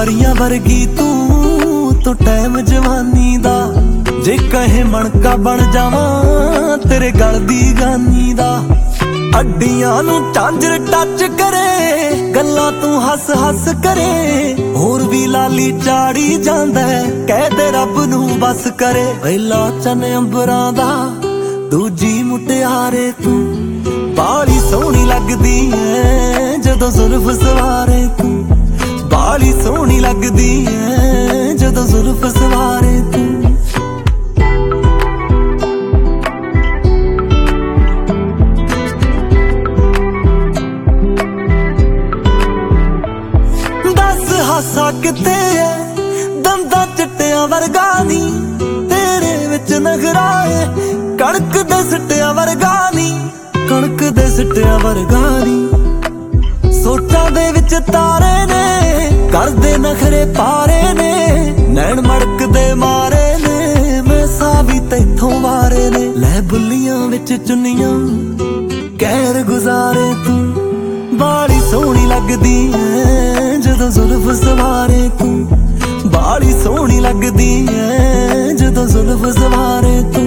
परियां वर्गी तू टाइम जवानी दा। जे कहे मणका बन जावां तेरे गल दी गानी दा। हड्डियां नू झांझर टच करे, गल्लां तू हस हस करे। होर भी लाली चाड़ी जांदा है, कह दे रब नू बस करे। पहला चन अंबरां दा, दूजी मुटियारे तू। बाली सोहनी लगदी है जदों जुल्फ सवारे तू। बाली सोहनी लगदी है जदों जुल्फ सवारे तू। हासा किते है दंदा चिट्टिया वर्गा नी, तेरे विच नखरा है कणक दे सिट्टिया वर्गा नी। कणक दे सिट्टिया वर्गा नी। सोचां दे विच तारे ने, करदे नखरे पारे ने। नैन मड़क दे मारे ने, मैं सावी तैथों वारे ने। लै बुल्लियां विच चुन्नियां कहर गुजारे तू। बाली सोहनी लगदी है जदों जुल्फ सवारे तू। बाली सोहनी लगदी है जदों जुल्फ सवारे तू।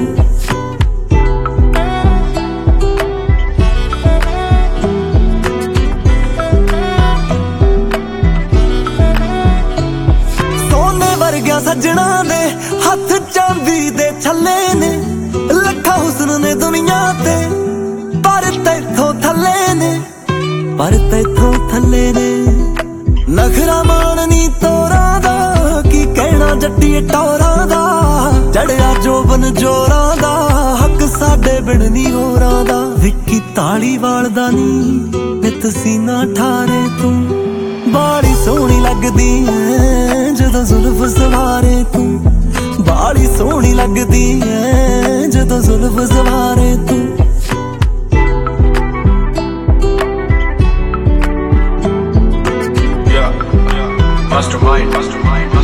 सोने वर्गिया सज्जणा दे हथ चांदी दे छल्ले ने। लखा हुस्न ने दुनिया ते, पर तैथों थल्ले ने। पर तैथों थल्ले ने। नखरा माननी तोरा दा, की कहना जट्टी टोरा दा। चढ़िया जोबन जोरा दा, हक साडे बिड़नी होरा दा। विक्की धालीवाल दा नी नित सीना ठारे तू। बाली सोहनी लगदी है जदों जुल्फ सवारे तू। बाली सोहनी लगदी है जदों जुल्फ सवारे तू। Mastermind.